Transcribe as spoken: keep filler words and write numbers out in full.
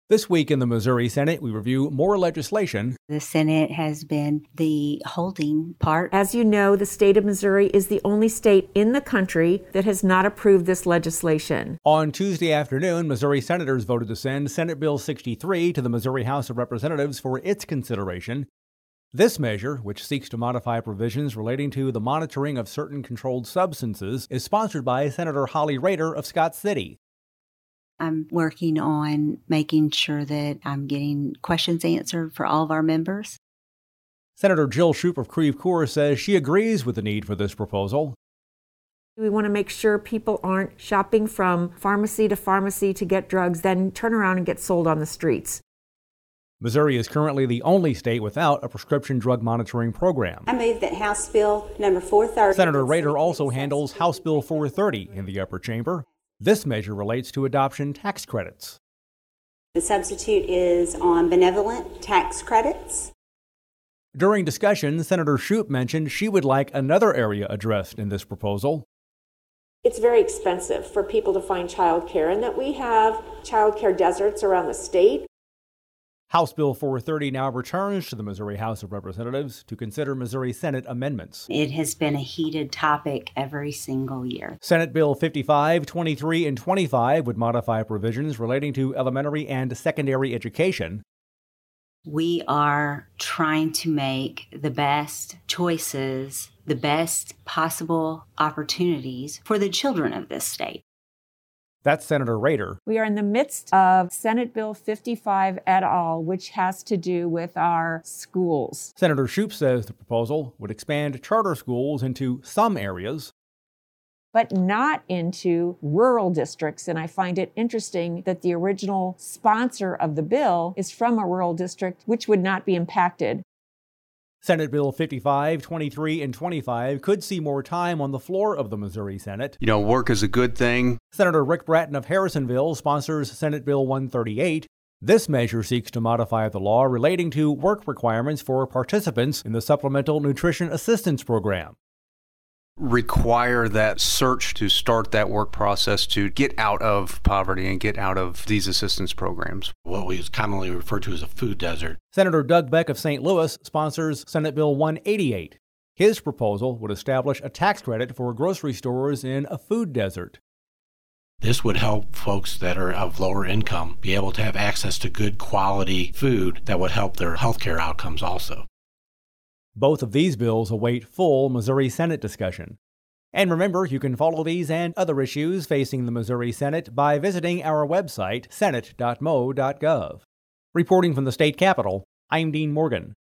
This week in the Missouri Senate, we review more legislation. The Senate has been the holding part. As you know, the state of Missouri is the only state in the country that has not approved this legislation. On Tuesday afternoon, Missouri senators voted to send Senate Bill sixty-three to the Missouri House of Representatives for its consideration. This measure, which seeks to modify provisions relating to the monitoring of certain controlled substances, is sponsored by Senator Holly Rader of Scott City. I'm working on making sure that I'm getting questions answered for all of our members. Senator Jill Shoup of Creve Coeur says she agrees with the need for this proposal. We want to make sure people aren't shopping from pharmacy to pharmacy to get drugs, then turn around and get sold on the streets. Missouri is currently the only state without a prescription drug monitoring program. I move that House Bill number four thirty. Senator Rader also handles House Bill four thirty in the upper chamber. This measure relates to adoption tax credits. The substitute is on benevolent tax credits. During discussion, Senator Shoup mentioned she would like another area addressed in this proposal. It's very expensive for people to find child care, and that we have child care deserts around the state. House Bill four thirty now returns to the Missouri House of Representatives to consider Missouri Senate amendments. It has been a heated topic every single year. Senate Bill fifty-five, twenty-three, and twenty-five would modify provisions relating to elementary and secondary education. We are trying to make the best choices, the best possible opportunities for the children of this state. That's Senator Rader. We are in the midst of Senate Bill fifty-five et al., which has to do with our schools. Senator Shoup says the proposal would expand charter schools into some areas, but not into rural districts. And I find it interesting that the original sponsor of the bill is from a rural district, which would not be impacted. Senate Bill fifty-five, twenty-three, and twenty-five could see more time on the floor of the Missouri Senate. You know, work is a good thing. Senator Rick Bratton of Harrisonville sponsors Senate Bill one thirty-eight. This measure seeks to modify the law relating to work requirements for participants in the Supplemental Nutrition Assistance Program. Require that search to start that work process to get out of poverty and get out of these assistance programs. What we commonly refer to as a food desert. Senator Doug Beck of Saint Louis sponsors Senate Bill one eighty-eight. His proposal would establish a tax credit for grocery stores in a food desert. This would help folks that are of lower income be able to have access to good quality food that would help their healthcare outcomes also. Both of these bills await full Missouri Senate discussion. And remember, you can follow these and other issues facing the Missouri Senate by visiting our website, senate dot mo dot gov. Reporting from the state capitol, I'm Dean Morgan.